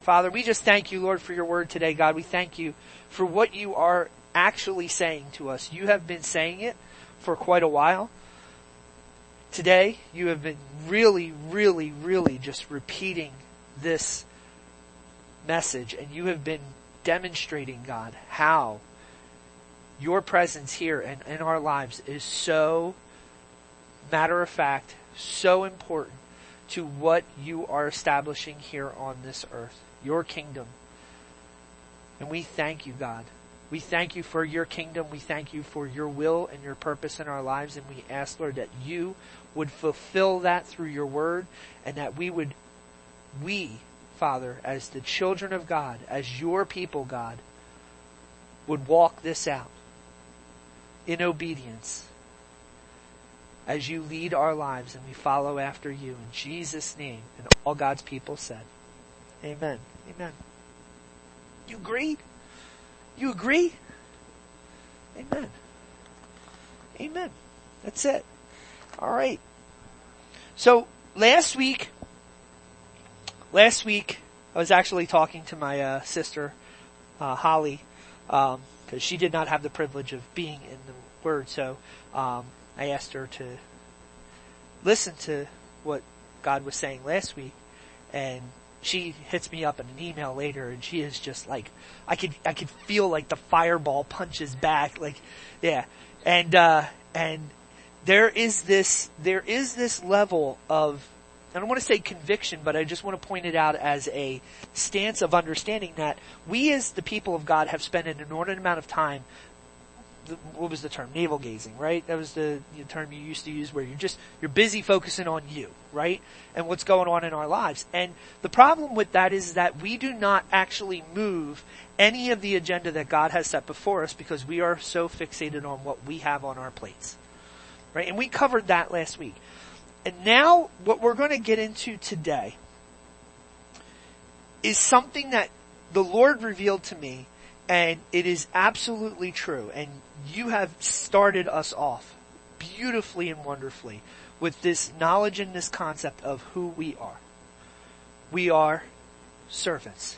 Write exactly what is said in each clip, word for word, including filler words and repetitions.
Father, we just thank you, Lord, for your word today, God. We thank you for what you are actually saying to us. You have been saying it for quite a while. Today, you have been really, really, really just repeating this message, and you have been demonstrating, God, how your presence here and in our lives is so matter of fact, so important to what you are establishing here on this earth, your kingdom. And we thank you, God. We thank you for your kingdom. We thank you for your will and your purpose in our lives. And we ask, Lord, that you would fulfill that through your word, and that we would, we, Father, as the children of God, as your people, God, would walk this out in obedience as you lead our lives and we follow after you. In Jesus' name. And all God's people said, amen. Amen. You agree? You agree? Amen. Amen. That's it. All right. So last week, last week I was actually talking to my uh, sister, uh, Holly, um, because she did not have the privilege of being in the Word. So um, I asked her to listen to what God was saying last week, and she hits me up in an email later, and she is just like, I could, I could feel like the fireball punches back, like, yeah, and, uh, and there is this, there is this level of, I don't want to say conviction, but I just want to point it out as a stance of understanding that we as the people of God have spent an inordinate amount of time, what was the term? Navel gazing, right? That was the, the term you used to use, where you're just, you're busy focusing on you, right? And what's going on in our lives. And the problem with that is that we do not actually move any of the agenda that God has set before us because we are so fixated on what we have on our plates, right? And we covered that last week. And now what we're going to get into today is something that the Lord revealed to me, and it is absolutely true. And you have started us off beautifully and wonderfully with this knowledge and this concept of who we are. We are servants.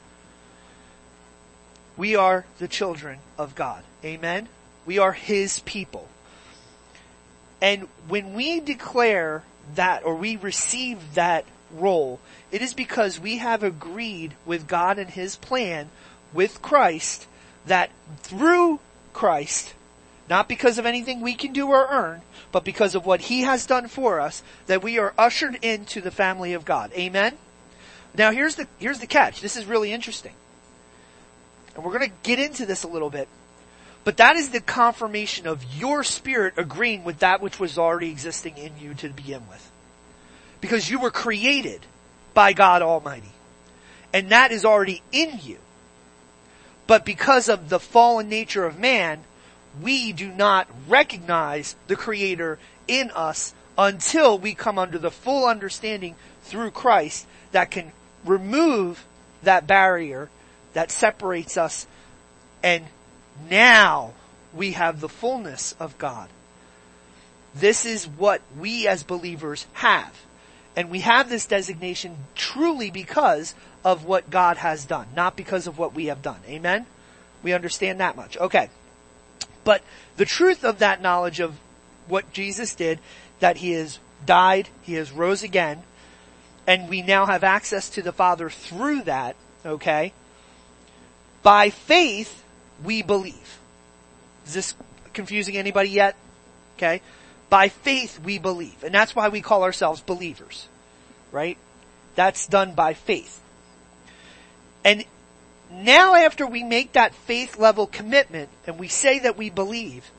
We are the children of God. Amen? We are His people. And when we declare that, or we receive that role, it is because we have agreed with God and His plan with Christ, that through Christ, not because of anything we can do or earn, but because of what He has done for us, that we are ushered into the family of God. Amen? Now here's the, here's the catch. This is really interesting. And we're going to get into this a little bit. But that is the confirmation of your spirit agreeing with that which was already existing in you to begin with. Because you were created by God Almighty. And that is already in you. But because of the fallen nature of man, we do not recognize the Creator in us until we come under the full understanding through Christ that can remove that barrier that separates us, and now we have the fullness of God. This is what we as believers have. And we have this designation truly because of what God has done, not because of what we have done. Amen? We understand that much. Okay. But the truth of that knowledge of what Jesus did, that He has died, He has rose again, and we now have access to the Father through that, okay? By faith, we believe. Is this confusing anybody yet? Okay? By faith, we believe. And that's why we call ourselves believers. Right? That's done by faith. And now after we make that faith level commitment and we say that we believe,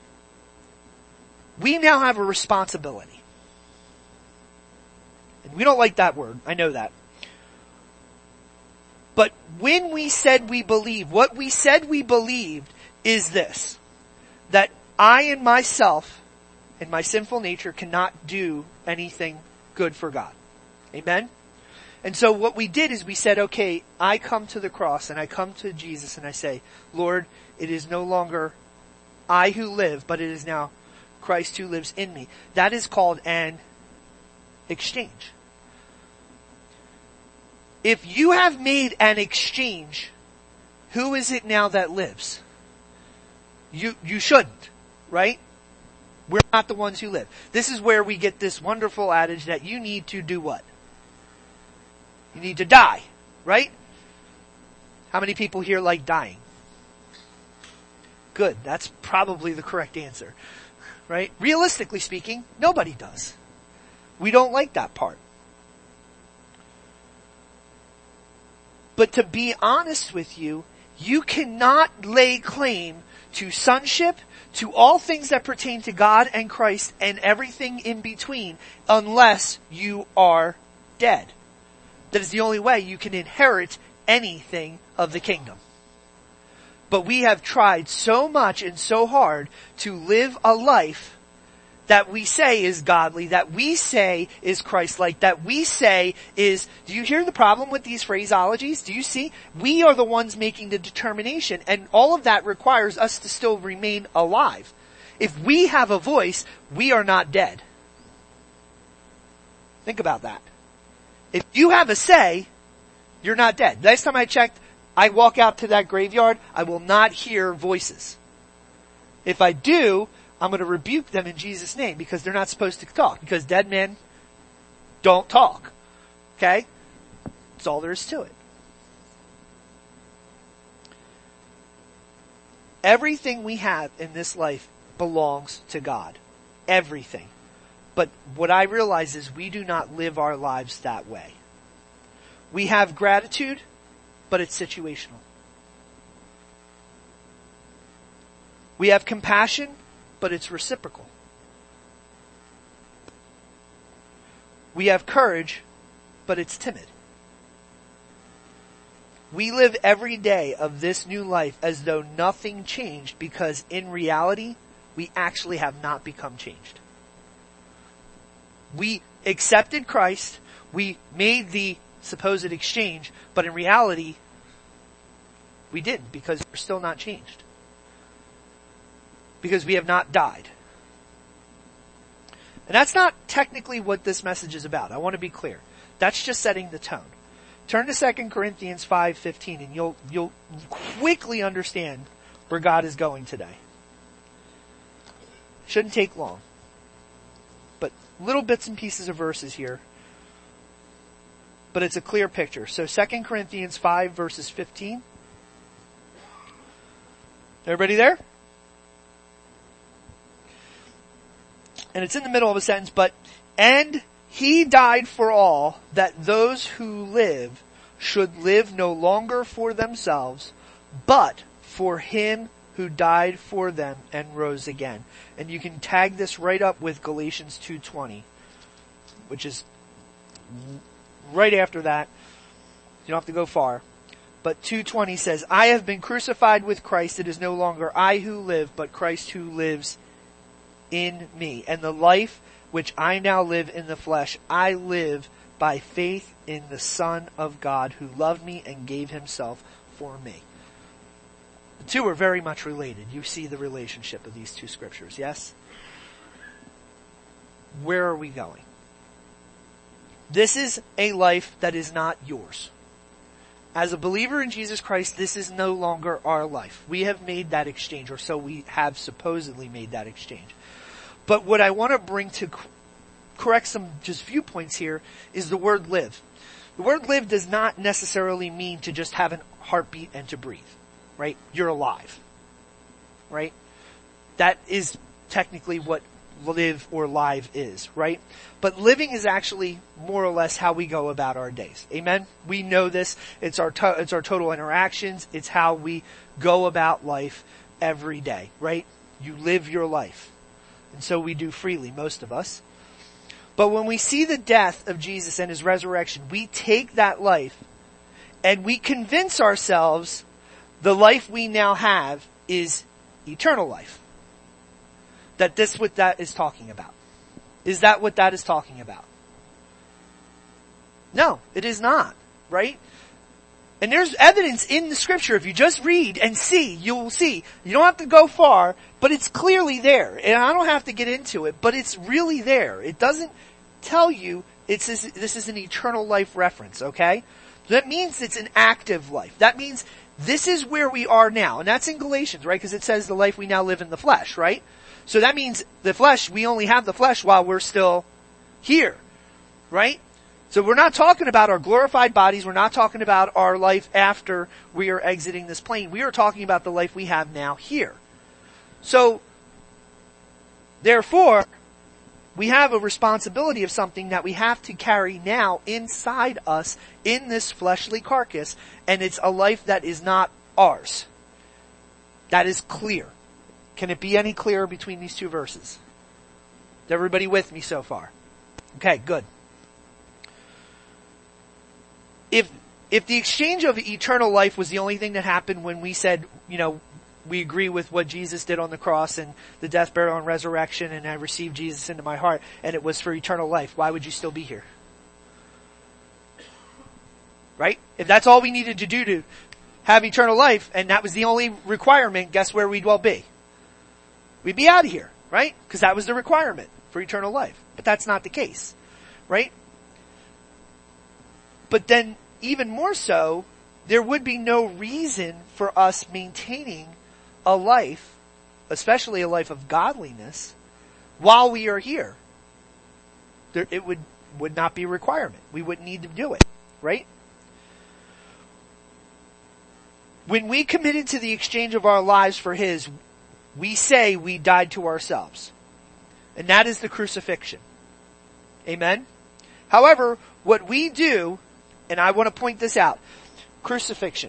we now have a responsibility. And we don't like that word. I know that. But when we said we believe, what we said we believed is this: that I and myself and my sinful nature cannot do anything good for God. Amen? And so what we did is we said, okay, I come to the cross and I come to Jesus and I say, Lord, it is no longer I who live, but it is now Christ who lives in me. That is called an exchange. If you have made an exchange, who is it now that lives? You, you shouldn't, right? We're not the ones who live. This is where we get this wonderful adage that you need to do what? You need to die, right? How many people here like dying? Good. That's probably the correct answer, right? Realistically speaking, nobody does. We don't like that part. But to be honest with you, you cannot lay claim to sonship, to all things that pertain to God and Christ and everything in between unless you are dead. That is the only way you can inherit anything of the kingdom. But we have tried so much and so hard to live a life that we say is godly, that we say is Christ-like, that we say is, do you hear the problem with these phraseologies? Do you see? We are the ones making the determination, and all of that requires us to still remain alive. If we have a voice, we are not dead. Think about that. If you have a say, you're not dead. Last time I checked, I walk out to that graveyard, I will not hear voices. If I do, I'm going to rebuke them in Jesus' name because they're not supposed to talk. Because dead men don't talk. Okay? That's all there is to it. Everything we have in this life belongs to God. Everything. But what I realize is we do not live our lives that way. We have gratitude, but it's situational. We have compassion, but it's reciprocal. We have courage, but it's timid. We live every day of this new life as though nothing changed because in reality, we actually have not become changed. We accepted Christ, we made the supposed exchange, but in reality, we didn't because we're still not changed. Because we have not died. And that's not technically what this message is about. I want to be clear. That's just setting the tone. Turn to Second Corinthians five fifteen and you'll, you'll quickly understand where God is going today. Shouldn't take long. But little bits and pieces of verses here. But it's a clear picture. So Second Corinthians five verses fifteen. Everybody there? And it's in the middle of a sentence, but, and he died for all, that those who live should live no longer for themselves, but for him who died for them and rose again. And you can tag this right up with Galatians two twenty, which is right after that. You don't have to go far. But two twenty says, I have been crucified with Christ. It is no longer I who live, but Christ who lives in me. And the life which I now live in the flesh, I live by faith in the Son of God who loved me and gave himself for me. The two are very much related. You see the relationship of these two scriptures, yes? Where are we going? This is a life that is not yours. As a believer in Jesus Christ, this is no longer our life. We have made that exchange, or so we have supposedly made that exchange. But what I want to bring to correct some just viewpoints here is the word live. The word live does not necessarily mean to just have a heartbeat and to breathe, right? You're alive, right? That is technically what live or live is, right? But living is actually more or less how we go about our days. Amen? We know this. It's our to- it's our total interactions. It's how we go about life every day, right? You live your life. And so we do freely, most of us. But when we see the death of Jesus and his resurrection, we take that life and we convince ourselves the life we now have is eternal life. That this what that is talking about. Is that what that is talking about? No, it is not, right? And there's evidence in the scripture. If you just read and see, you will see. You don't have to go far, but it's clearly there. And I don't have to get into it, but it's really there. It doesn't tell you it's this, this is an eternal life reference, okay? That means it's an active life. That means this is where we are now. And that's in Galatians, right? Because it says the life we now live in the flesh, right? So that means the flesh, we only have the flesh while we're still here, right? So we're not talking about our glorified bodies. We're not talking about our life after we are exiting this plane. We are talking about the life we have now here. So, therefore, we have a responsibility of something that we have to carry now inside us in this fleshly carcass, and it's a life that is not ours. That is clear. Can it be any clearer between these two verses? Is everybody with me so far? Okay, good. If, if the exchange of eternal life was the only thing that happened when we said, you know, we agree with what Jesus did on the cross and the death, burial, and resurrection, and I received Jesus into my heart, and it was for eternal life, why would you still be here? Right? If that's all we needed to do to have eternal life, and that was the only requirement, guess where we'd all be? We'd be out of here, right? Because that was the requirement for eternal life. But that's not the case, right? But then, even more so, there would be no reason for us maintaining a life, especially a life of godliness, while we are here. There, it would, would not be a requirement. We wouldn't need to do it, right? When we committed to the exchange of our lives for His, we say we died to ourselves. And that is the crucifixion. Amen? However, what we do, and I want to point this out, crucifixion.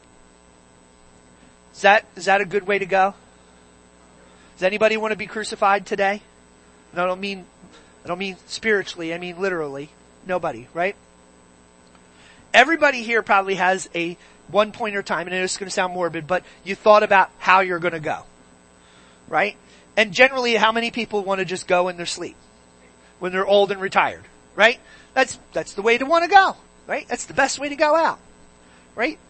Is that, is that a good way to go? Does anybody want to be crucified today? No, I don't mean, I don't mean spiritually, I mean literally. Nobody, right? Everybody here probably has a one point or time, and it's going to sound morbid, but you thought about how you're going to go. Right? And generally, how many people want to just go in their sleep? When they're old and retired. Right? That's, that's the way to want to go. Right? That's the best way to go out. Right?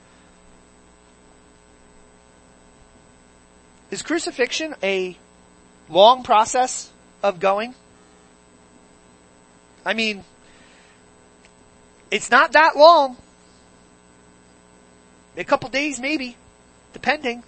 Is crucifixion a long process of going? I mean, it's not that long. A couple days maybe, depending.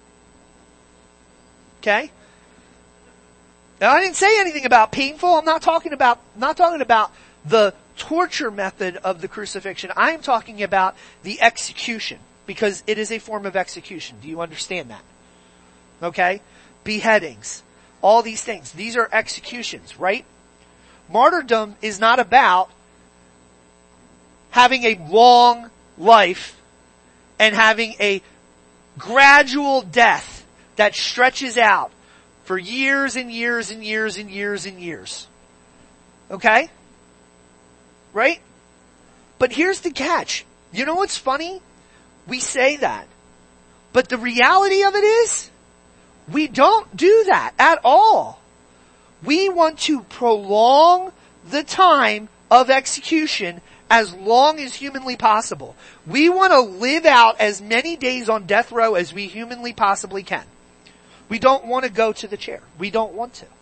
Okay? Now I didn't say anything about painful. I'm not talking about, not talking about the torture method of the crucifixion. I'm talking about the execution, because it is a form of execution. Do you understand that? Okay? Beheadings. All these things. These are executions, right? Martyrdom is not about having a long life and having a gradual death that stretches out for years and years and years and years and years. Okay? Right? But here's the catch. You know what's funny? We say that. But the reality of it is, we don't do that at all. We want to prolong the time of execution as long as humanly possible. We want to live out as many days on death row as we humanly possibly can. We don't want to go to the chair. We don't want to.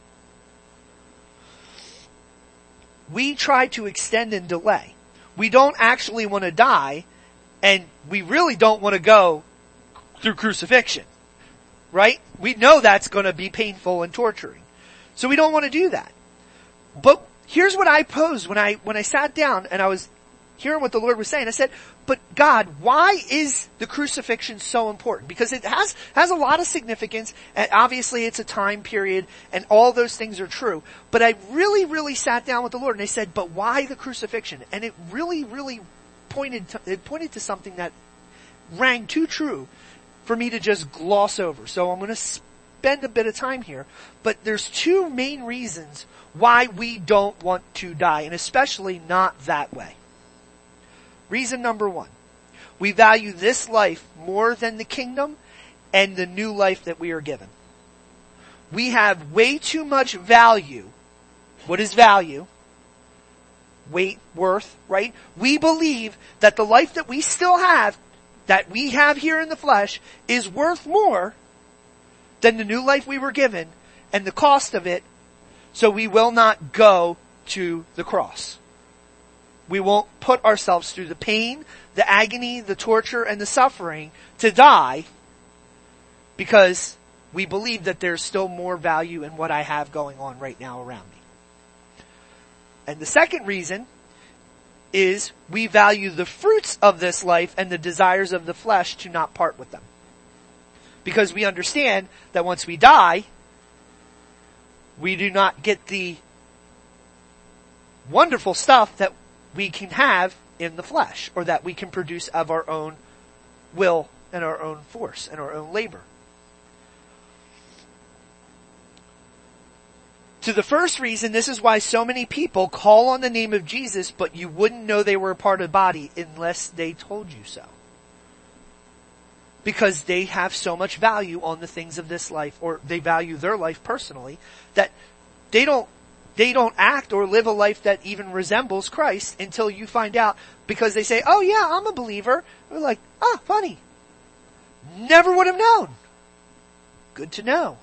We try to extend and delay. We don't actually want to die, and we really don't want to go through crucifixion. Right? We know that's going to be painful and torturing. So we don't want to do that. But here's what I posed when I, when I sat down and I was hearing what the Lord was saying. I said, but God, why is the crucifixion so important? Because it has, has a lot of significance, and obviously it's a time period, and all those things are true. But I really, really sat down with the Lord and I said, but why the crucifixion? And it really, really pointed to, it pointed to something that rang too true for me to just gloss over. So I'm going to spend a bit of time here. But there's two main reasons why we don't want to die, and especially not that way. Reason number one, we value this life more than the kingdom and the new life that we are given. We have way too much value. What is value? Weight, worth, right? We believe that the life that we still have, that we have here in the flesh, is worth more than the new life we were given and the cost of it, so we will not go to the cross. We won't put ourselves through the pain, the agony, the torture, and the suffering to die because we believe that there's still more value in what I have going on right now around me. And the second reason is we value the fruits of this life and the desires of the flesh to not part with them. Because we understand that once we die, we do not get the wonderful stuff that we can have in the flesh, or that we can produce of our own will and our own force and our own labor. To the first reason, this is why so many people call on the name of Jesus, but you wouldn't know they were a part of the body unless they told you so. Because they have so much value on the things of this life, or they value their life personally, that they don't They don't act or live a life that even resembles Christ until you find out, because they say, oh yeah, I'm a believer. We're like, ah, funny. Never would have known. Good to know.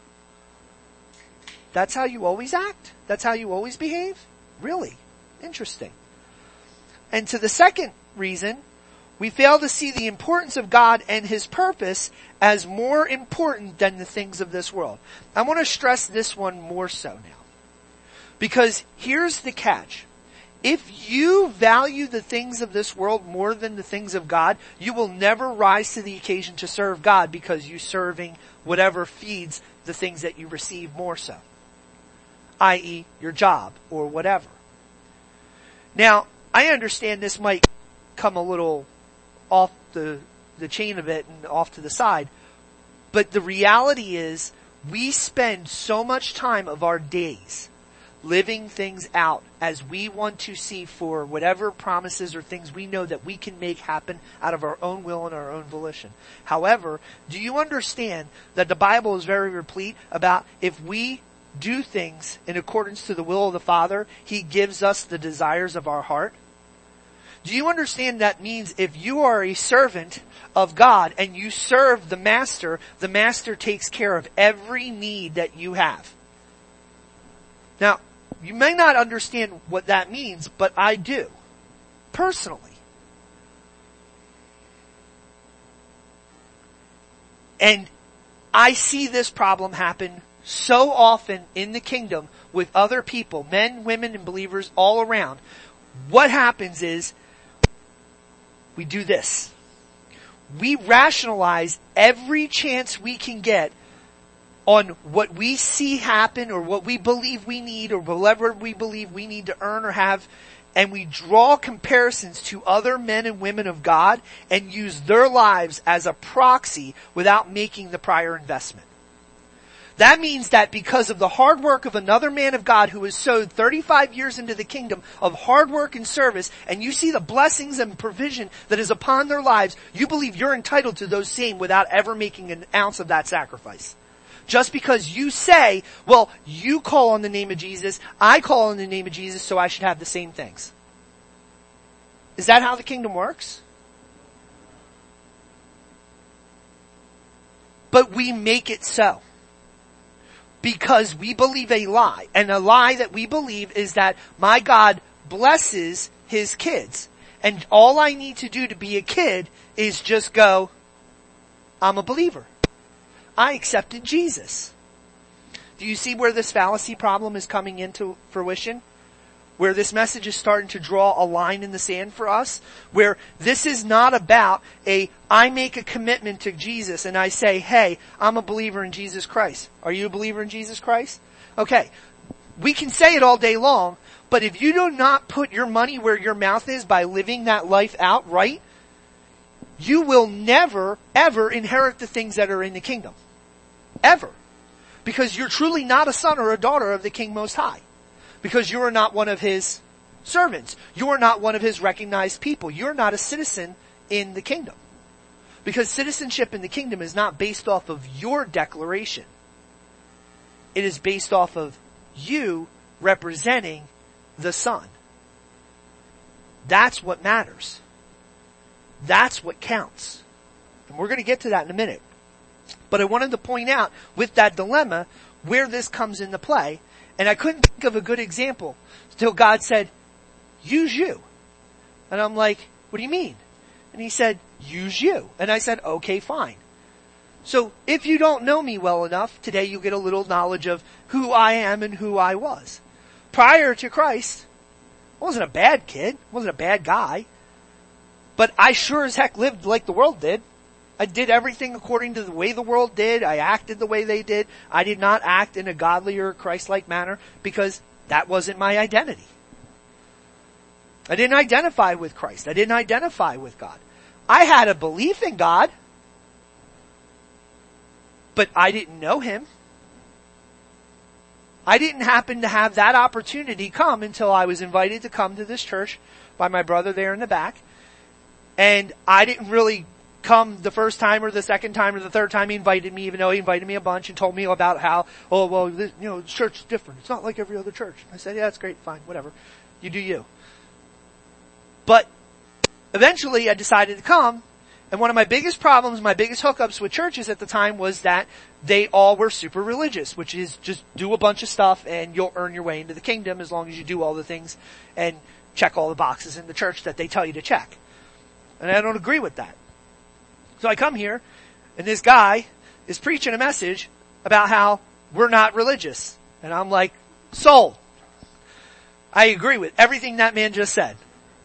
That's how you always act? That's how you always behave? Really? Interesting. And to the second reason, we fail to see the importance of God and His purpose as more important than the things of this world. I want to stress this one more so now. Because here's the catch. If you value the things of this world more than the things of God, you will never rise to the occasion to serve God, because you're serving whatever feeds the things that you receive more so. that is your job or whatever. Now, I understand this might come a little off the, the chain of it and off to the side, but the reality is we spend so much time of our days living things out as we want to see for whatever promises or things we know that we can make happen out of our own will and our own volition. However, do you understand that the Bible is very replete about if we do things in accordance to the will of the Father, He gives us the desires of our heart? Do you understand that means if you are a servant of God and you serve the Master, the Master takes care of every need that you have? Now, you may not understand what that means, but I do. Personally. And I see this problem happen so often in the kingdom with other people, men, women, and believers all around. What happens is, we do this. We rationalize every chance we can get on what we see happen or what we believe we need or whatever we believe we need to earn or have, and we draw comparisons to other men and women of God and use their lives as a proxy without making the prior investment. That means that because of the hard work of another man of God who has sowed thirty-five years into the kingdom of hard work and service, and you see the blessings and provision that is upon their lives, you believe you're entitled to those same without ever making an ounce of that sacrifice. Just because you say, well, you call on the name of Jesus, I call on the name of Jesus, so I should have the same things. Is that how the kingdom works? But we make it so. Because we believe a lie. And a lie that we believe is that my God blesses His kids. And all I need to do to be a kid is just go, I'm a believer. I accepted Jesus. Do you see where this fallacy problem is coming into fruition? Where this message is starting to draw a line in the sand for us? Where this is not about a, I make a commitment to Jesus and I say, hey, I'm a believer in Jesus Christ. Are you a believer in Jesus Christ? Okay. We can say it all day long, but if you do not put your money where your mouth is by living that life out right, you will never, ever inherit the things that are in the kingdom. Ever. Because you're truly not a son or a daughter of the King Most High. Because you are not one of His servants. You are not one of His recognized people. You're not a citizen in the kingdom. Because citizenship in the kingdom is not based off of your declaration. It is based off of you representing the Son. That's what matters. That's what counts. And we're going to get to that in a minute. But I wanted to point out with that dilemma where this comes into play. And I couldn't think of a good example until God said, use you. And I'm like, what do you mean? And he said, use you. And I said, okay, fine. So if you don't know me well enough, today you get a little knowledge of who I am and who I was. Prior to Christ, I wasn't a bad kid, I wasn't a bad guy, but I sure as heck lived like the world did. I did everything according to the way the world did. I acted the way they did. I did not act in a godly or Christ-like manner because that wasn't my identity. I didn't identify with Christ. I didn't identify with God. I had a belief in God, but I didn't know Him. I didn't happen to have that opportunity come until I was invited to come to this church by my brother there in the back. And I didn't really come the first time or the second time or the third time he invited me, even though he invited me a bunch and told me about how, oh, well, this, you know, the church is different. It's not like every other church. I said, yeah, that's great, fine, whatever. You do you. But eventually I decided to come, and one of my biggest problems, my biggest hookups with churches at the time was that they all were super religious, which is just do a bunch of stuff and you'll earn your way into the kingdom as long as you do all the things and check all the boxes in the church that they tell you to check. And I don't agree with that. So I come here, and this guy is preaching a message about how we're not religious. And I'm like, sold. I agree with everything that man just said.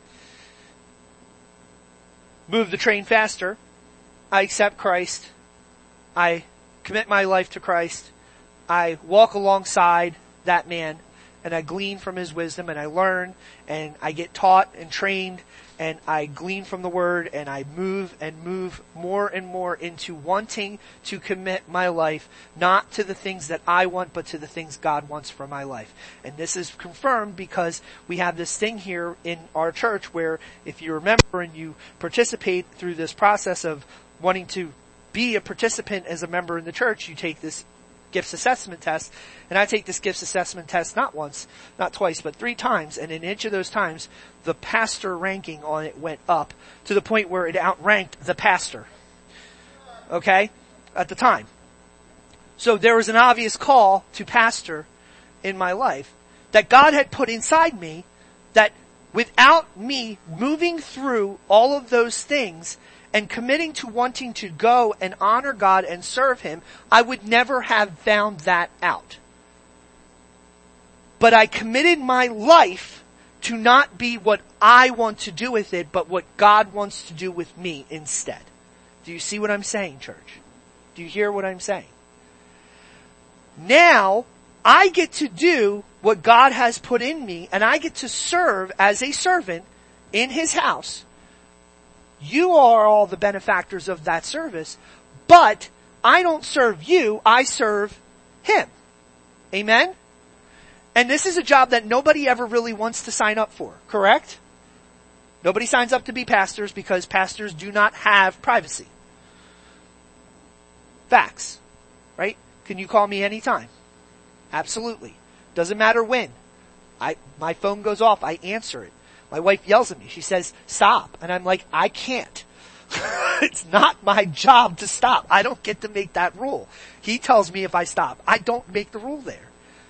Move the train faster. I accept Christ. I commit my life to Christ. I walk alongside that man, and I glean from his wisdom, and I learn, and I get taught and trained, and I glean from the Word, and I move and move more and more into wanting to commit my life, not to the things that I want, but to the things God wants for my life. And this is confirmed because we have this thing here in our church where if you remember and you participate through this process of wanting to be a participant as a member in the church, you take this gifts assessment test, and I take this gifts assessment test not once, not twice, but three times, and in each of those times, the pastor ranking on it went up to the point where it outranked the pastor. Okay? At the time. So there was an obvious call to pastor in my life that God had put inside me that without me moving through all of those things and committing to wanting to go and honor God and serve Him, I would never have found that out. But I committed my life to not be what I want to do with it, but what God wants to do with me instead. Do you see what I'm saying, church? Do you hear what I'm saying? Now, I get to do what God has put in me, and I get to serve as a servant in His house. You are all the benefactors of that service, but I don't serve you, I serve Him. Amen? And this is a job that nobody ever really wants to sign up for, correct? Nobody signs up to be pastors because pastors do not have privacy. Facts. Right? Can you call me anytime? Absolutely. Doesn't matter when. I, my phone goes off, I answer it. My wife yells at me. She says, stop. And I'm like, I can't. It's not my job to stop. I don't get to make that rule. He tells me if I stop. I don't make the rule there.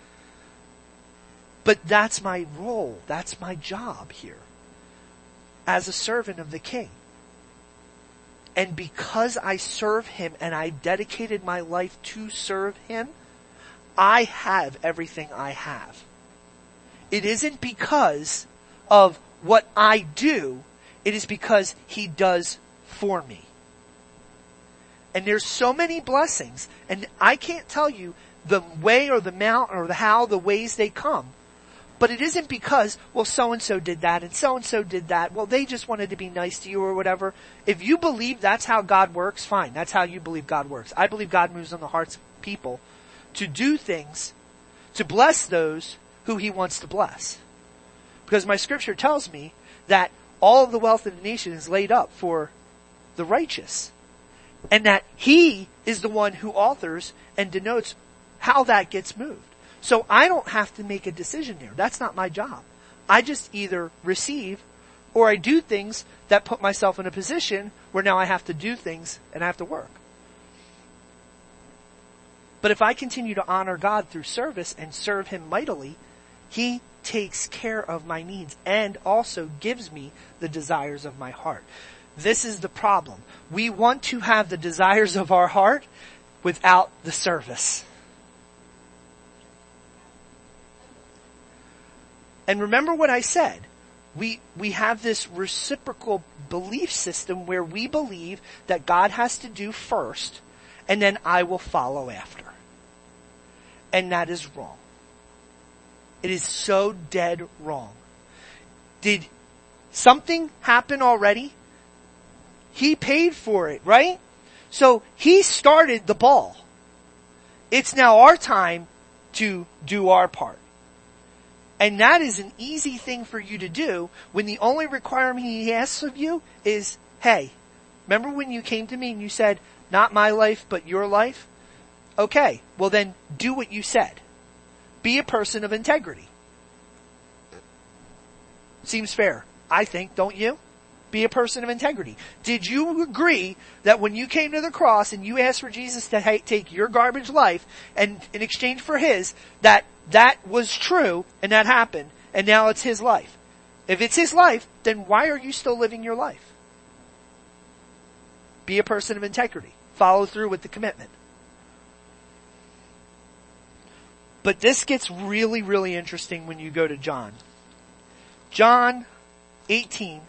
But that's my role. That's my job here. As a servant of the King. And because I serve Him and I dedicated my life to serve Him, I have everything I have. It isn't because of what I do, it is because He does for me. And there's so many blessings, and I can't tell you the way or the amount or the how, the ways they come. But it isn't because, well, so-and-so did that and so-and-so did that. Well, they just wanted to be nice to you or whatever. If you believe that's how God works, fine. That's how you believe God works. I believe God moves on the hearts of people to do things, to bless those who He wants to bless. Because my scripture tells me that all of the wealth of the nation is laid up for the righteous. And that He is the one who authors and denotes how that gets moved. So I don't have to make a decision there. That's not my job. I just either receive or I do things that put myself in a position where now I have to do things and I have to work. But if I continue to honor God through service and serve Him mightily, He takes care of my needs and also gives me the desires of my heart. This is the problem. We want to have the desires of our heart without the service. And remember what I said. We, we have this reciprocal belief system where we believe that God has to do first and then I will follow after. And that is wrong. It is so dead wrong. Did something happen already? He paid for it, right? So he started the ball. It's now our time to do our part. And that is an easy thing for you to do when the only requirement he asks of you is, hey, remember when you came to me and you said, not my life, but your life? Okay, well then do what you said. Be a person of integrity. Seems fair, I think, don't you? Be a person of integrity. Did you agree that when you came to the cross and you asked for Jesus to ha- take your garbage life and in exchange for his, that that was true and that happened and now it's his life? If it's his life, then why are you still living your life? Be a person of integrity. Follow through with the commitment. But this gets really, really interesting when you go to John. John eighteen.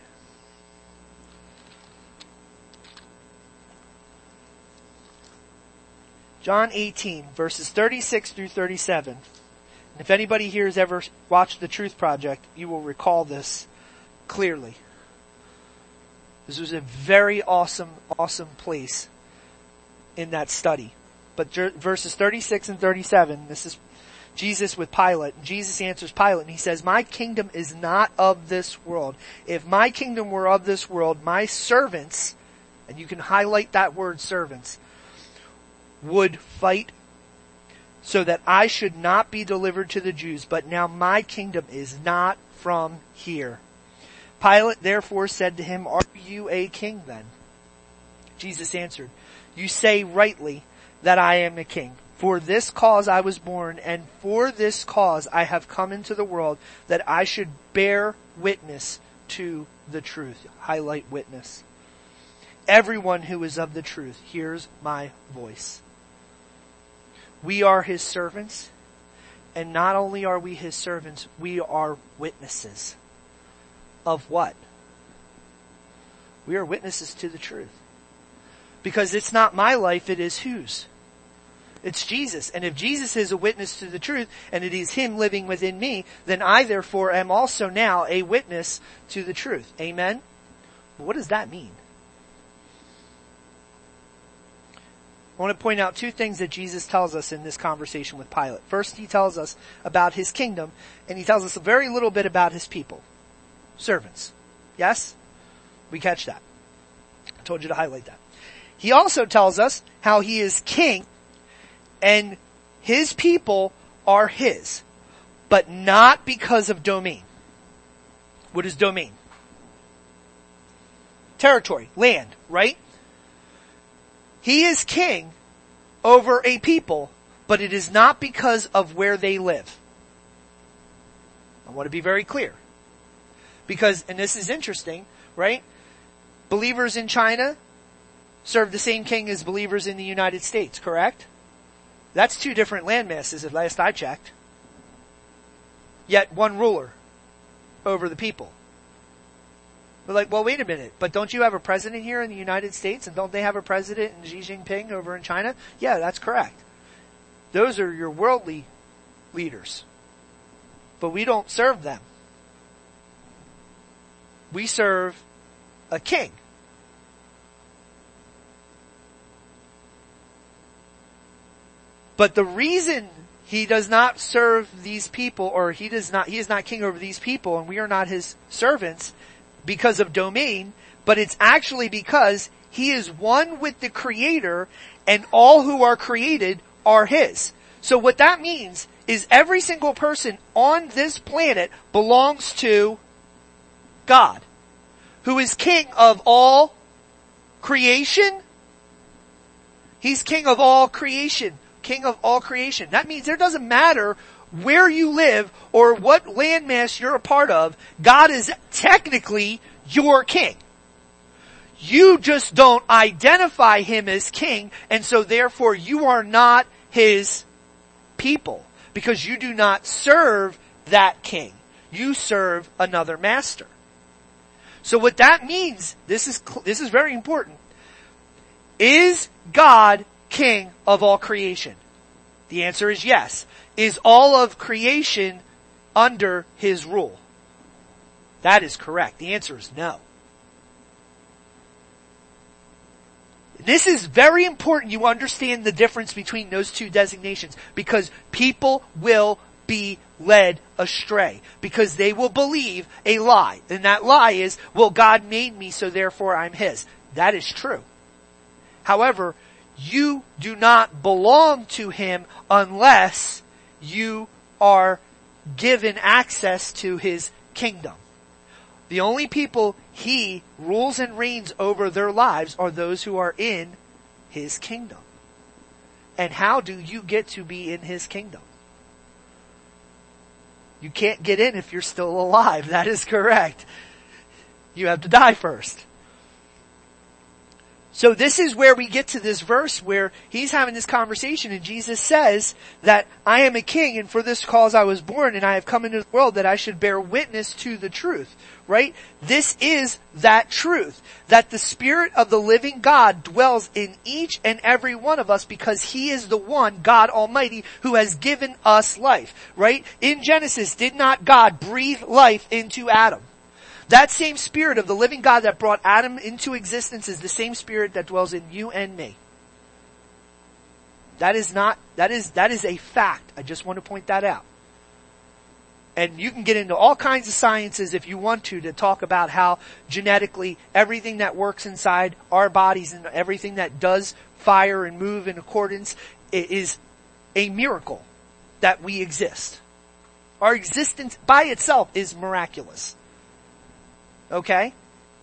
John eighteen, verses thirty-six through thirty-seven. And if anybody here has ever watched The Truth Project, you will recall this clearly. This was a very awesome, awesome place in that study. But verses thirty-six and thirty-seven, this is Jesus with Pilate. Jesus answers Pilate and he says, my kingdom is not of this world. If my kingdom were of this world, my servants, and you can highlight that word servants, would fight so that I should not be delivered to the Jews. But now my kingdom is not from here. Pilate therefore said to him, are you a king then? Jesus answered, you say rightly that I am a king. For this cause I was born, and for this cause I have come into the world, that I should bear witness to the truth. Highlight witness. Everyone who is of the truth hears my voice. We are his servants, and not only are we his servants, we are witnesses. Of what? We are witnesses to the truth. Because it's not my life, it is whose? It's Jesus. And if Jesus is a witness to the truth, and it is him living within me, then I therefore am also now a witness to the truth. Amen? But what does that mean? I want to point out two things that Jesus tells us in this conversation with Pilate. First, he tells us about his kingdom, and he tells us a very little bit about his people. Servants. Yes? We catch that. I told you to highlight that. He also tells us how he is king, and his people are his, but not because of domain. What is domain? Territory, land, right? He is king over a people, but it is not because of where they live. I want to be very clear. Because, and this is interesting, right? Believers in China serve the same king as believers in the United States, correct? That's two different land masses at last I checked. Yet one ruler over the people. We're like, well, wait a minute, but don't you have a president here in the United States, and don't they have a president in Xi Jinping over in China? Yeah, that's correct. Those are your worldly leaders. But we don't serve them. We serve a king. But the reason he does not serve these people, or he does not, he is not king over these people, and we are not his servants because of domain, but it's actually because he is one with the Creator, and all who are created are his. So what that means is every single person on this planet belongs to God, who is king of all creation. He's king of all creation. King of all creation. That means it doesn't matter where you live or what landmass you're a part of, God is technically your king. You just don't identify him as king, and so therefore you are not his people, because you do not serve that king. You serve another master. So what that means, this is, this is very important. Is God king of all creation? The answer is yes. Is all of creation under his rule? That is correct. The answer is no. This is very important you understand the difference between those two designations, because people will be led astray, because they will believe a lie. And that lie is, well, God made me, so therefore I'm his. That is true. However, you do not belong to him unless you are given access to his kingdom. The only people he rules and reigns over their lives are those who are in his kingdom. And how do you get to be in his kingdom? You can't get in if you're still alive. That is correct. You have to die first. So this is where we get to this verse where he's having this conversation, and Jesus says that I am a king, and for this cause I was born, and I have come into the world that I should bear witness to the truth. Right? This is that truth, that the Spirit of the living God dwells in each and every one of us, because he is the one, God Almighty, who has given us life. Right? In Genesis, did not God breathe life into Adam? That same Spirit of the living God that brought Adam into existence is the same Spirit that dwells in you and me. That is not, that is, that is a fact. I just want to point that out. And you can get into all kinds of sciences if you want to, to talk about how genetically everything that works inside our bodies and everything that does fire and move in accordance is a miracle that we exist. Our existence by itself is miraculous. Okay?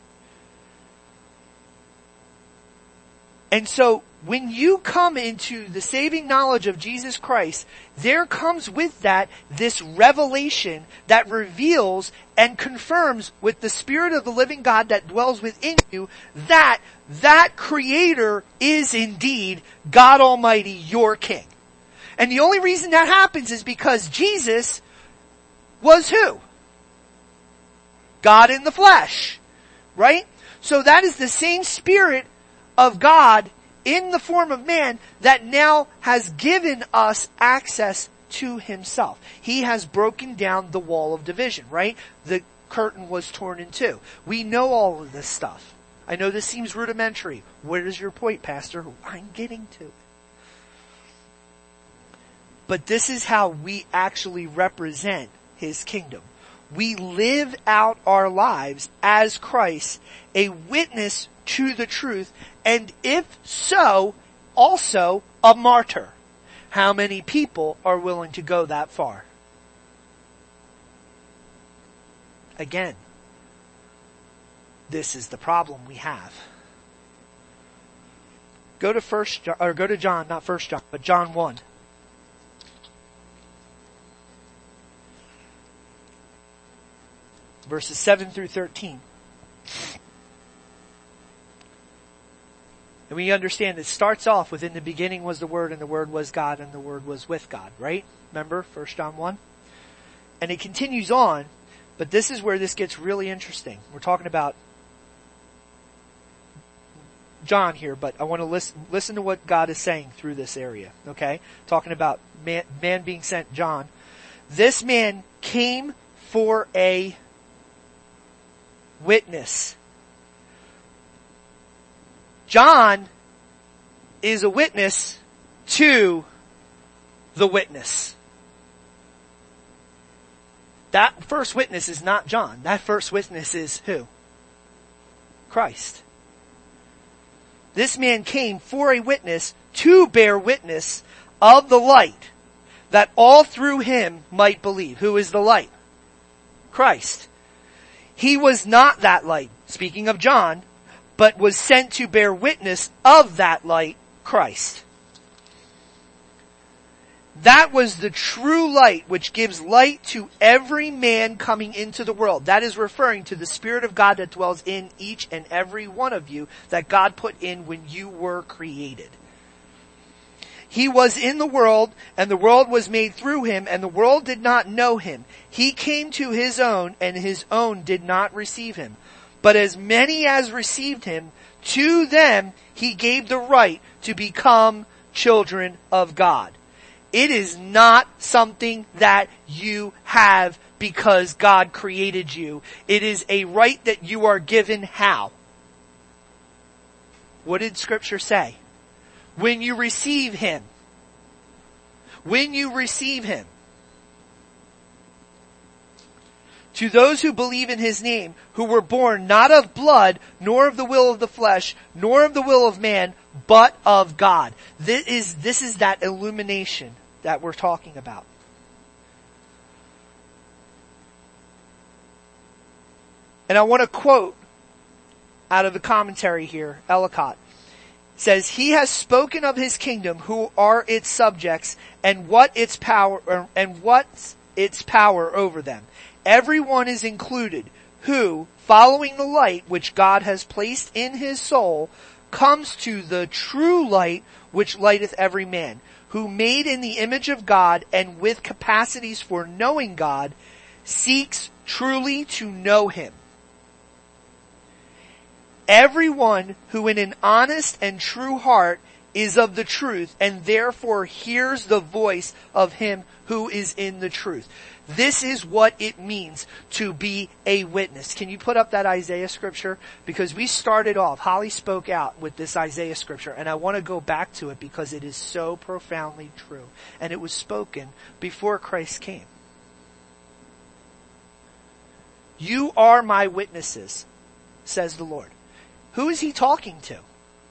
And so, when you come into the saving knowledge of Jesus Christ, there comes with that this revelation that reveals and confirms with the Spirit of the living God that dwells within you that that Creator is indeed God Almighty, your King. And the only reason that happens is because Jesus was who? God in the flesh. Right? So that is the same Spirit of God in the form of man that now has given us access to himself. He has broken down the wall of division, right? The curtain was torn in two. We know all of this stuff. I know this seems rudimentary. What is your point, Pastor? I'm getting to it. But this is how we actually represent his kingdom. We live out our lives as Christ, a witness to the truth, and if so, also a martyr. How many people are willing to go that far? Again, this is the problem we have. Go to first John, or go to John, not First John, but John one. Verses seven through thirteen. And we understand it starts off with, in the beginning was the Word, and the Word was God, and the Word was with God, right? Remember, First John one? And it continues on, but this is where this gets really interesting. We're talking about John here, but I want to listen, listen to what God is saying through this area, okay? Talking about man, man being sent, John. This man came for a witness. John is a witness to the witness. That first witness is not John. That first witness is who? Christ. This man came for a witness to bear witness of the light, that all through him might believe. Who is the light? Christ. He was not that light, speaking of John, but was sent to bear witness of that light, Christ. That was the true light which gives light to every man coming into the world. That is referring to the Spirit of God that dwells in each and every one of you that God put in when you were created. He was in the world, and the world was made through him, and the world did not know him. He came to his own, and his own did not receive him. But as many as received him, to them he gave the right to become children of God. It is not something that you have because God created you. It is a right that you are given how? What did Scripture say? When you receive him. When you receive him. To those who believe in his name, who were born not of blood, nor of the will of the flesh, nor of the will of man, but of God. This is, this is that illumination that we're talking about. And I want to quote out of the commentary here, Ellicott. Says, he has spoken of his kingdom, who are its subjects, and what its power, and what's its power over them. Everyone is included, who, following the light which God has placed in his soul, comes to the true light which lighteth every man, who made in the image of God, and with capacities for knowing God, seeks truly to know him. Everyone who in an honest and true heart is of the truth, and therefore hears the voice of him who is in the truth. This is what it means to be a witness. Can you put up that Isaiah scripture? Because we started off, Holly spoke out with this Isaiah scripture, and I want to go back to it because it is so profoundly true. And it was spoken before Christ came. You are my witnesses, says the Lord. Who is he talking to?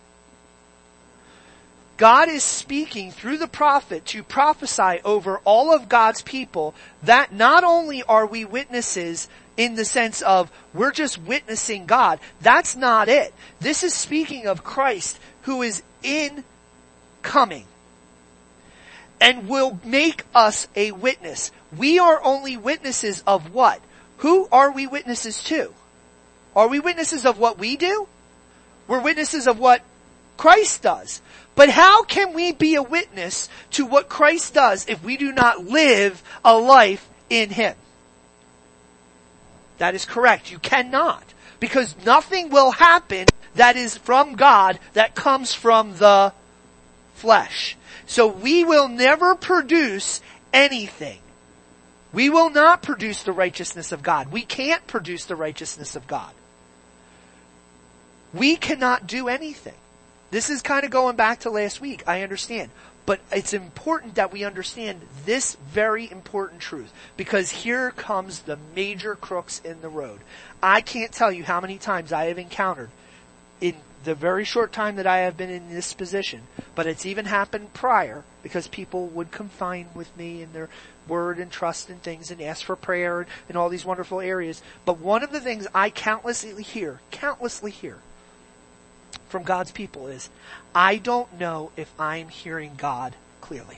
God is speaking through the prophet to prophesy over all of God's people that not only are we witnesses in the sense of we're just witnessing God. That's not it. This is speaking of Christ who is in coming and will make us a witness. We are only witnesses of what? Who are we witnesses to? Are we witnesses of what we do? We're witnesses of what Christ does. But how can we be a witness to what Christ does if we do not live a life in him? That is correct. You cannot. Because nothing will happen that is from God that comes from the flesh. So we will never produce anything. We will not produce the righteousness of God. We can't produce the righteousness of God. We cannot do anything. This is kind of going back to last week, I understand. But it's important that we understand this very important truth. Because here comes the major crooks in the road. I can't tell you how many times I have encountered in the very short time that I have been in this position. But it's even happened prior because people would confine with me in their word and trust and things and ask for prayer and all these wonderful areas. But one of the things I countlessly hear, countlessly hear, from God's people is, I don't know if I'm hearing God clearly.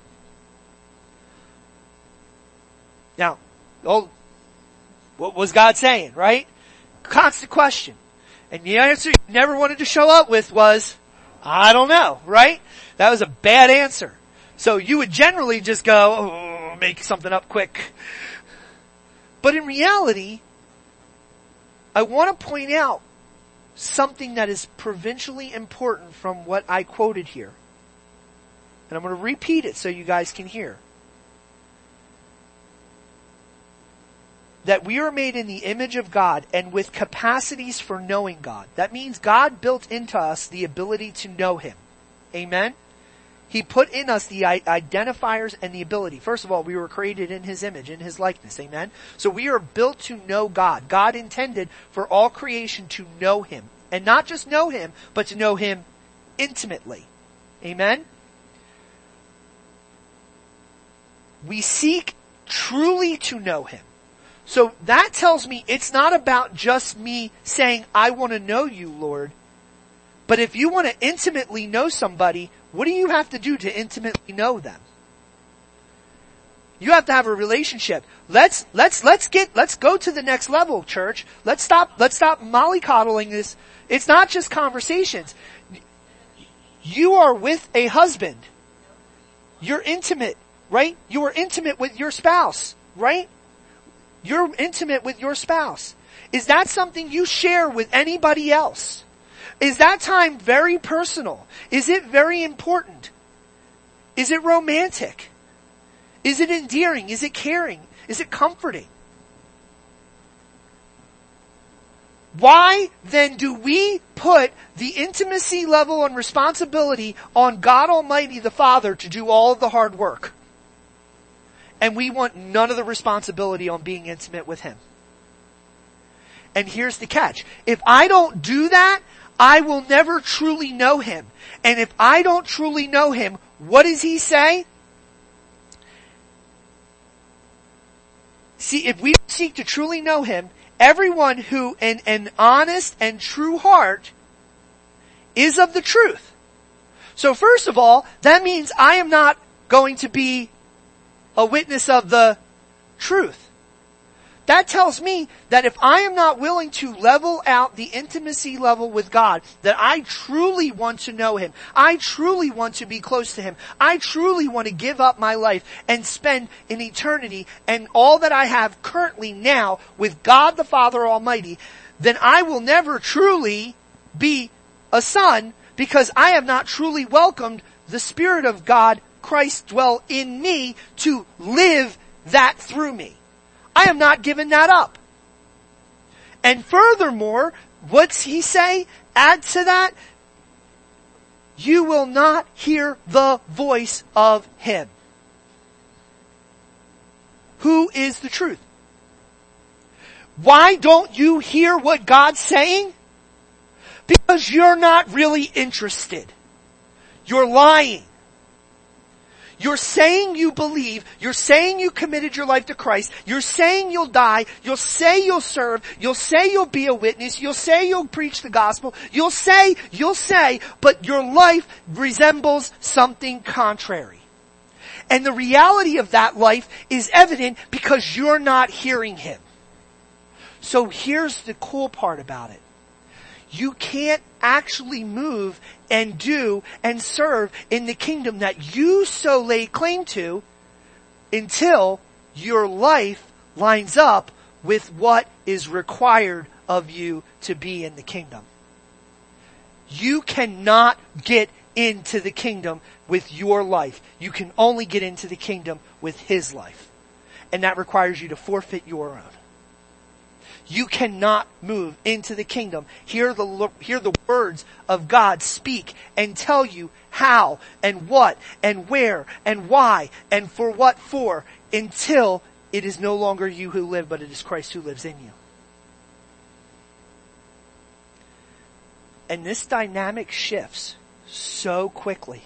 Now, oh, what was God saying, right? Constant question. And the answer you never wanted to show up with was, I don't know, right? That was a bad answer. So you would generally just go, oh, make something up quick. But in reality, I want to point out something that is provincially important from what I quoted here. And I'm going to repeat it so you guys can hear. That we are made in the image of God and with capacities for knowing God. That means God built into us the ability to know him. Amen? He put in us the identifiers and the ability. First of all, we were created in his image, in his likeness. Amen? So we are built to know God. God intended for all creation to know him. And not just know him, but to know him intimately. Amen? We seek truly to know him. So that tells me it's not about just me saying, I want to know you, Lord. But if you want to intimately know somebody, what do you have to do to intimately know them? You have to have a relationship. Let's, let's, let's get, let's go to the next level, church. Let's stop, let's stop mollycoddling this. It's not just conversations. You are with a husband. You're intimate, right? You are intimate with your spouse, right? You're intimate with your spouse. Is that something you share with anybody else? Is that time very personal? Is it very important? Is it romantic? Is it endearing? Is it caring? Is it comforting? Why then do we put the intimacy level and responsibility on God Almighty the Father to do all of the hard work? And we want none of the responsibility on being intimate with Him. And here's the catch. If I don't do that, I will never truly know Him. And if I don't truly know Him, what does He say? See, if we seek to truly know Him, everyone who in an honest and true heart is of the truth. So first of all, that means I am not going to be a witness of the truth. That tells me that if I am not willing to level out the intimacy level with God, that I truly want to know Him, I truly want to be close to Him, I truly want to give up my life and spend an eternity and all that I have currently now with God the Father Almighty, then I will never truly be a son because I have not truly welcomed the Spirit of God, Christ, dwell in me to live that through me. I am not giving that up. And furthermore, what's He say? Add to that, you will not hear the voice of Him. Who is the truth? Why don't you hear what God's saying? Because you're not really interested. You're lying. You're saying you believe, you're saying you committed your life to Christ, you're saying you'll die, you'll say you'll serve, you'll say you'll be a witness, you'll say you'll preach the gospel, you'll say, you'll say, but your life resembles something contrary. And the reality of that life is evident because you're not hearing Him. So here's the cool part about it. You can't actually move and do and serve in the kingdom that you so lay claim to until your life lines up with what is required of you to be in the kingdom. You cannot get into the kingdom with your life. You can only get into the kingdom with His life. And that requires you to forfeit your own. You cannot move into the kingdom, hear the, hear the words of God speak and tell you how and what and where and why and for what for until it is no longer you who live, but it is Christ who lives in you. And this dynamic shifts so quickly.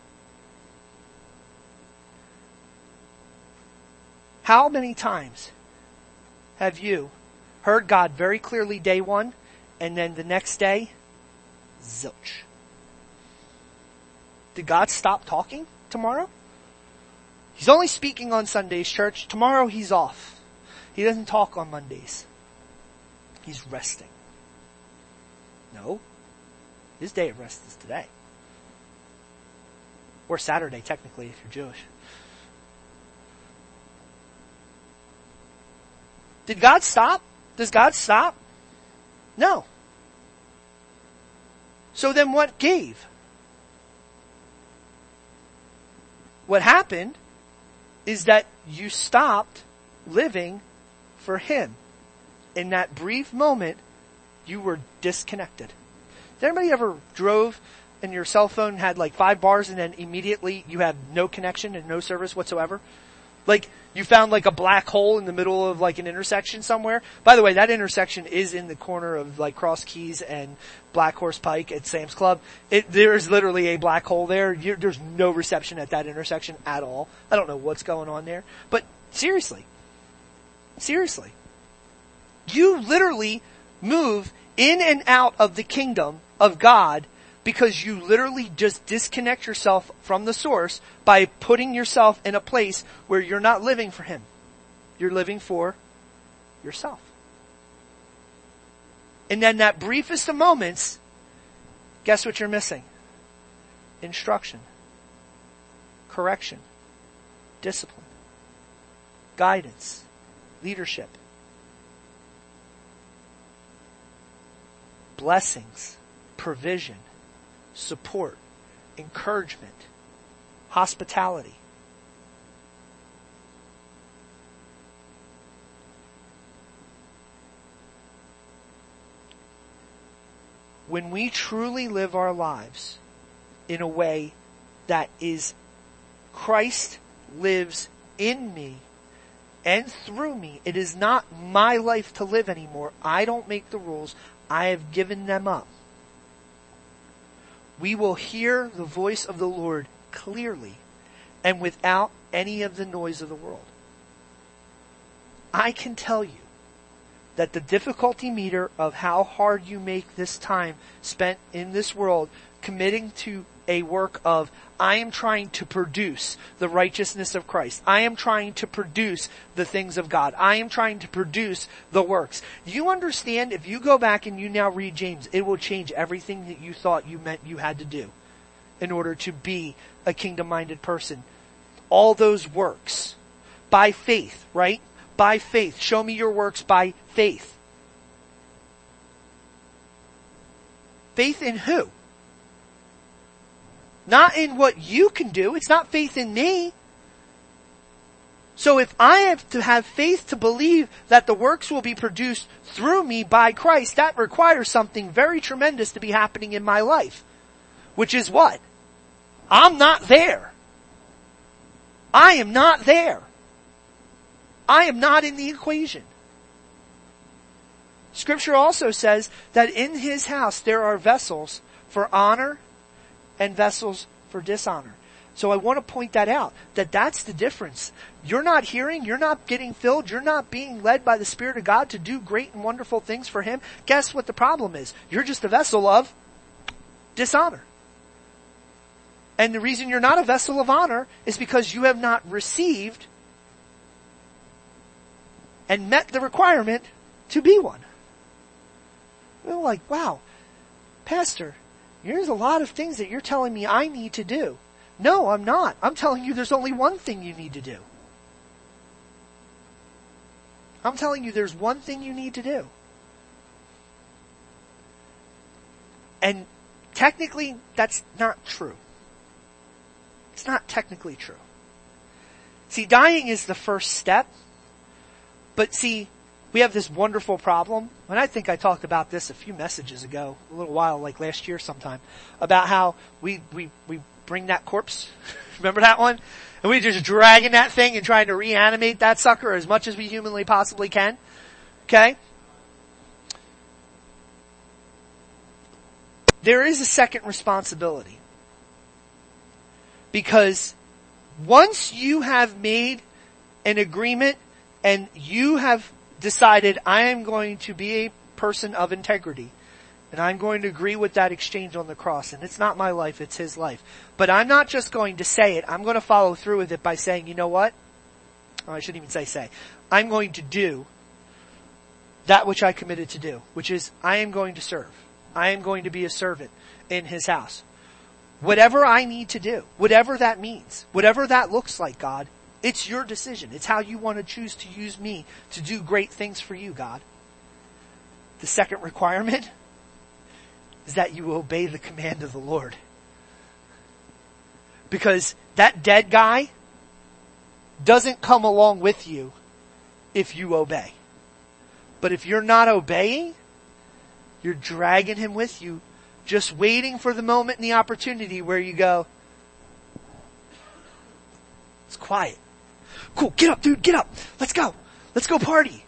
How many times have you heard God very clearly day one, and then the next day, zilch? Did God stop talking tomorrow? He's only speaking on Sundays, church. Tomorrow He's off. He doesn't talk on Mondays. He's resting. No. His day of rest is today. Or Saturday, technically, if you're Jewish. Did God stop? Does God stop? No. So then what gave? What happened is that you stopped living for Him. In that brief moment, you were disconnected. Did anybody ever drove and your cell phone had like five bars and then immediately you had no connection and no service whatsoever? Like, you found like a black hole in the middle of like an intersection somewhere. By the way, that intersection is in the corner of like Cross Keys and Black Horse Pike at Sam's Club. It, there is literally a black hole there. You're, there's no reception at that intersection at all. I don't know what's going on there. But seriously, seriously, you literally move in and out of the kingdom of God because you literally just disconnect yourself from the source by putting yourself in a place where you're not living for him. You're living for yourself. And then that briefest of moments, guess what you're missing? Instruction, correction, discipline, guidance, leadership, blessings, provision, support, encouragement, hospitality. When we truly live our lives in a way that is Christ lives in me and through me, it is not my life to live anymore. I don't make the rules. I have given them up. We will hear the voice of the Lord clearly and without any of the noise of the world. I can tell you that the difficulty meter of how hard you make this time spent in this world committing to a work of, I am trying to produce the righteousness of Christ. I am trying to produce the things of God. I am trying to produce the works. You understand, if you go back and you now read James, it will change everything that you thought you meant you had to do in order to be a kingdom-minded person. All those works. By faith, right? By faith. Show me your works by faith. Faith in who? Not in what you can do. It's not faith in me. So if I have to have faith to believe that the works will be produced through me by Christ, that requires something very tremendous to be happening in my life. Which is what? I'm not there. I am not there. I am not in the equation. Scripture also says that in his house there are vessels for honor and vessels for dishonor. So I want to point that out, that that's the difference. You're not hearing, you're not getting filled, you're not being led by the Spirit of God to do great and wonderful things for him. Guess what the problem is? You're just a vessel of dishonor. And the reason you're not a vessel of honor is because you have not received and met the requirement to be one. We're like, wow, Pastor, there's a lot of things that you're telling me I need to do. No, I'm not. I'm telling you there's only one thing you need to do. I'm telling you there's one thing you need to do. And technically, that's not true. It's not technically true. See, dying is the first step. But see, we have this wonderful problem, and I think I talked about this a few messages ago, a little while, like last year sometime, about how we, we, we bring that corpse, remember that one? And we just dragging that thing and trying to reanimate that sucker as much as we humanly possibly can. Okay? There is a second responsibility. Because once you have made an agreement and you have decided, I am going to be a person of integrity, and I'm going to agree with that exchange on the cross, and it's not my life, it's his life. But I'm not just going to say it, I'm going to follow through with it by saying, you know what? Oh, I shouldn't even say say. I'm going to do that which I committed to do, which is, I am going to serve. I am going to be a servant in his house. Whatever I need to do, whatever that means, whatever that looks like, God, it's your decision. It's how you want to choose to use me to do great things for you, God. The second requirement is that you obey the command of the Lord. Because that dead guy doesn't come along with you if you obey. But if you're not obeying, you're dragging him with you, just waiting for the moment and the opportunity where you go, it's quiet. Cool, get up, dude, get up. Let's go. Let's go party.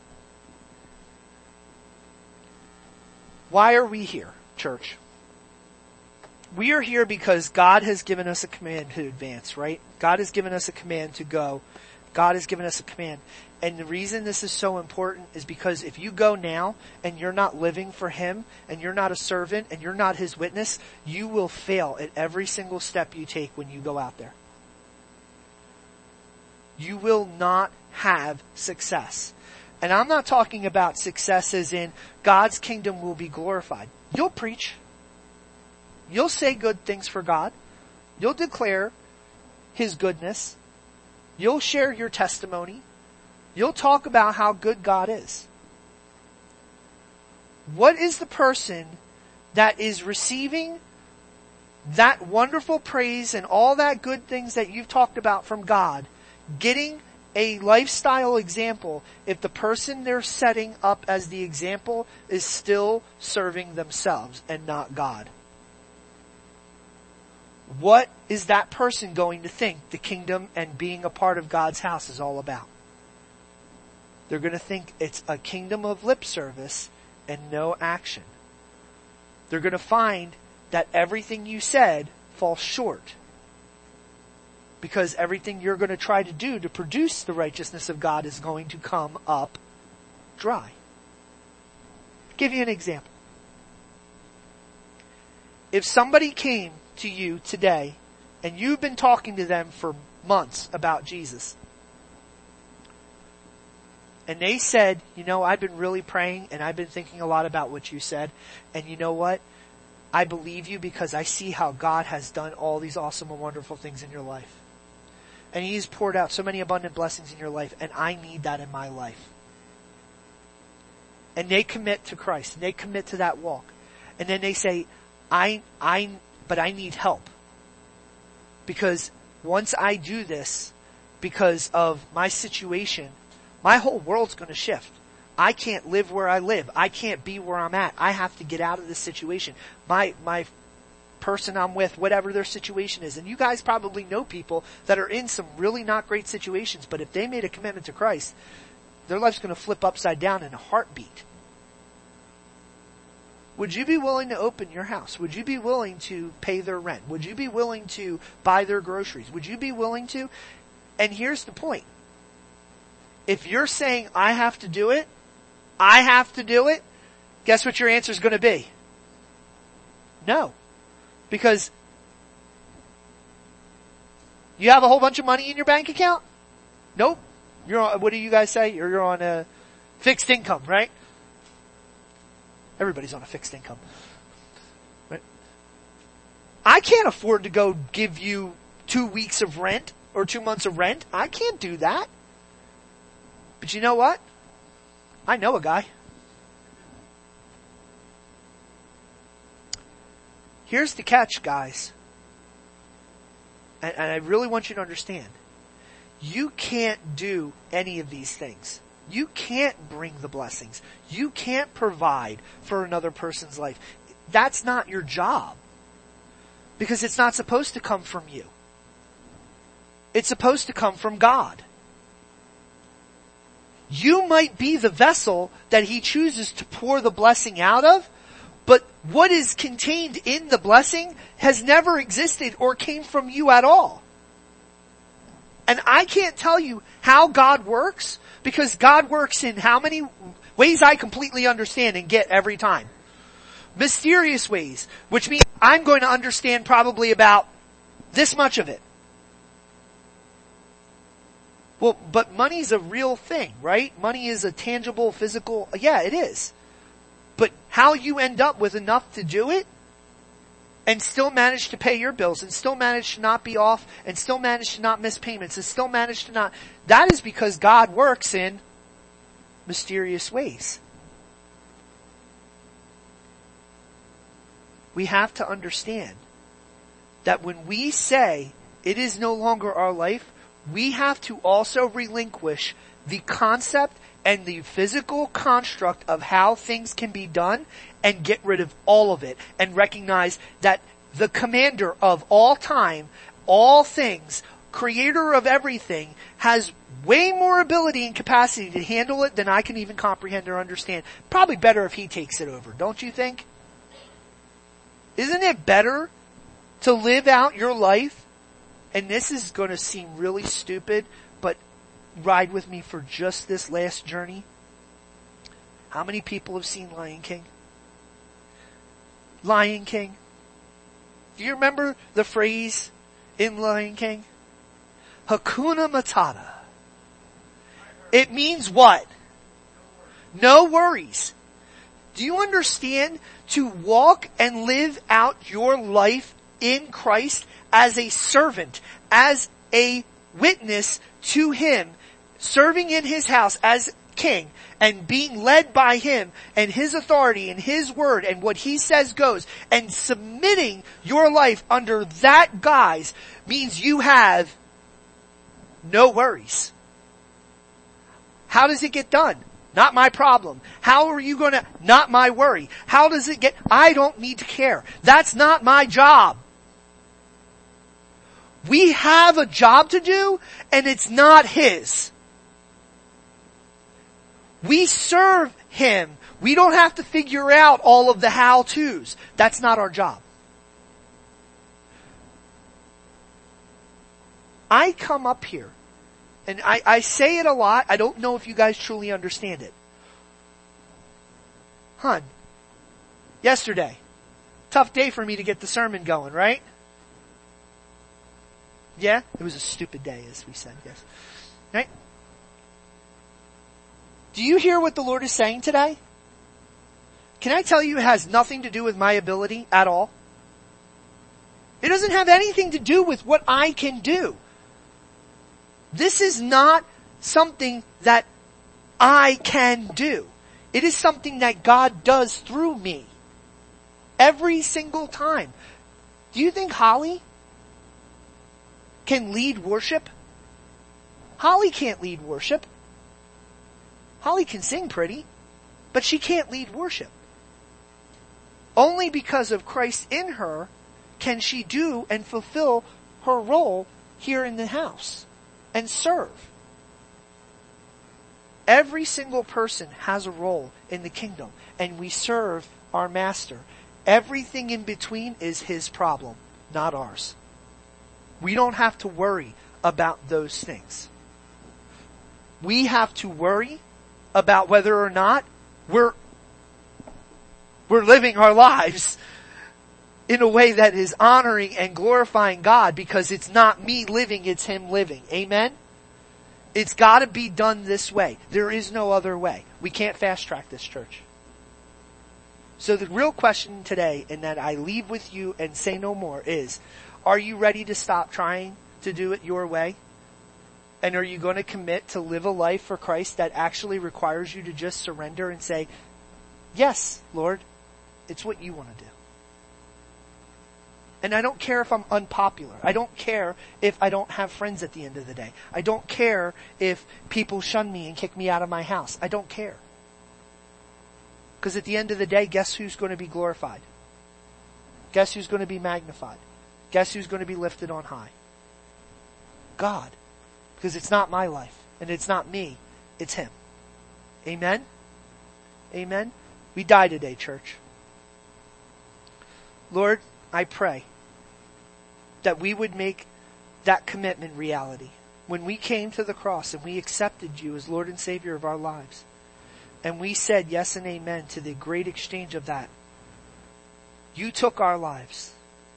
Why are we here, church? We are here because God has given us a command to advance, right? God has given us a command to go God has given us a command. And the reason this is so important is because if you go now and you're not living for Him and you're not a servant and you're not His witness, you will fail at every single step you take when you go out there. You will not have success. And I'm not talking about success as in God's kingdom will be glorified. You'll preach. You'll say good things for God. You'll declare His goodness. You'll share your testimony. You'll talk about how good God is. What is the person that is receiving that wonderful praise and all that good things that you've talked about from God, getting a lifestyle example if the person they're setting up as the example is still serving themselves and not God? What is that person going to think the kingdom and being a part of God's house is all about? They're going to think it's a kingdom of lip service and no action. They're going to find that everything you said falls short. Because everything you're going to try to do to produce the righteousness of God is going to come up dry. I'll give you an example. If somebody came to you today and you've been talking to them for months about Jesus, and they said, you know, I've been really praying and I've been thinking a lot about what you said, and you know what? I believe you because I see how God has done all these awesome and wonderful things in your life. And He's poured out so many abundant blessings in your life, and I need that in my life. And they commit to Christ, and they commit to that walk. And then they say, I, I, but I need help. Because once I do this, because of my situation, my whole world's going to shift. I can't live where I live. I can't be where I'm at. I have to get out of this situation. My, my person I'm with, whatever their situation is. And you guys probably know people that are in some really not great situations, but if they made a commitment to Christ, their life's going to flip upside down in a heartbeat. Would you be willing to open your house? Would you be willing to pay their rent? Would you be willing to buy their groceries? Would you be willing to? And here's the point. If you're saying, I have to do it, I have to do it, guess what your answer is going to be? No. Because you have a whole bunch of money in your bank account? Nope. You're on, what do you guys say? You're, you're on a fixed income, right? Everybody's on a fixed income. Right? I can't afford to go give you two weeks of rent or two months of rent. I can't do that. But you know what? I know a guy. Here's the catch, guys. And, and I really want you to understand. You can't do any of these things. You can't bring the blessings. You can't provide for another person's life. That's not your job. Because it's not supposed to come from you. It's supposed to come from God. You might be the vessel that He chooses to pour the blessing out of, but what is contained in the blessing has never existed or came from you at all. And I can't tell you how God works, because God works in how many ways I completely understand and get every time. Mysterious ways, which means I'm going to understand probably about this much of it. Well, but money's a real thing, right? Money is a tangible, physical, yeah, it is. But how you end up with enough to do it and still manage to pay your bills and still manage to not be off and still manage to not miss payments and still manage to not, that is because God works in mysterious ways. We have to understand that when we say it is no longer our life, we have to also relinquish the concept and the physical construct of how things can be done and get rid of all of it and recognize that the commander of all time, all things, creator of everything, has way more ability and capacity to handle it than I can even comprehend or understand. Probably better if He takes it over, don't you think? Isn't it better to live out your life? And this is going to seem really stupid, but ride with me for just this last journey? How many people have seen Lion King? Lion King. Do you remember the phrase in Lion King? Hakuna Matata. It means what? No worries. Do you understand? To walk and live out your life in Christ as a servant, as a witness to Him, serving in His house as King, and being led by Him and His authority and His word and what He says goes, and submitting your life under that guise means you have no worries. How does it get done? Not my problem. How are you going to, not my worry. How does it get, I don't need to care. That's not my job. We have a job to do, and it's not His. We serve Him. We don't have to figure out all of the how-tos. That's not our job. I come up here, and I, I say it a lot. I don't know if you guys truly understand it. Hun, yesterday, tough day for me to get the sermon going, right? Yeah? It was a stupid day, as we said, yes. Right? Do you hear what the Lord is saying today? Can I tell you it has nothing to do with my ability at all? It doesn't have anything to do with what I can do. This is not something that I can do. It is something that God does through me. Every single time. Do you think Holly can lead worship? Holly can't lead worship. Holly can sing pretty, but she can't lead worship. Only because of Christ in her can she do and fulfill her role here in the house and serve. Every single person has a role in the kingdom, and we serve our master. Everything in between is His problem, not ours. We don't have to worry about those things. We have to worry about whether or not we're, we're living our lives in a way that is honoring and glorifying God, because it's not me living, it's Him living. Amen? It's gotta be done this way. There is no other way. We can't fast track this, church. So the real question today, and that I leave with you and say no more, is, are you ready to stop trying to do it your way? And are you going to commit to live a life for Christ that actually requires you to just surrender and say, yes, Lord, it's what you want to do. And I don't care if I'm unpopular. I don't care if I don't have friends at the end of the day. I don't care if people shun me and kick me out of my house. I don't care. Because at the end of the day, guess who's going to be glorified? Guess who's going to be magnified? Guess who's going to be lifted on high? God. Because it's not my life, and it's not me, it's Him. Amen? Amen? We die today, church. Lord, I pray that we would make that commitment reality. When we came to the cross and we accepted You as Lord and Savior of our lives, and we said yes and amen to the great exchange of that, You took our lives,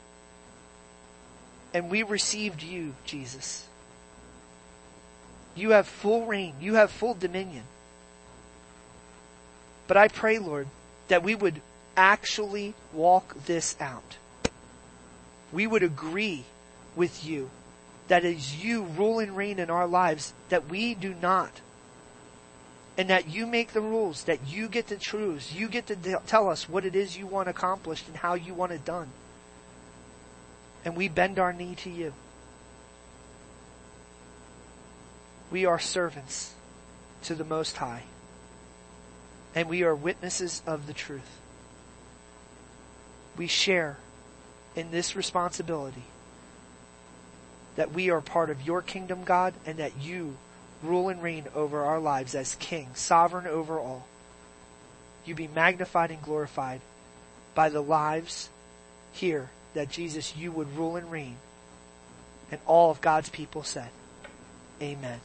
and we received You, Jesus. You have full reign. You have full dominion. But I pray, Lord, that we would actually walk this out. We would agree with You that as You rule and reign in our lives, that we do not. And that You make the rules, that You get to choose. You get to tell us what it is You want accomplished and how You want it done. And we bend our knee to You. We are servants to the Most High. And we are witnesses of the truth. We share in this responsibility that we are part of Your kingdom, God, and that You rule and reign over our lives as King, sovereign over all. You be magnified and glorified by the lives here, that Jesus, You would rule and reign. And all of God's people said, amen.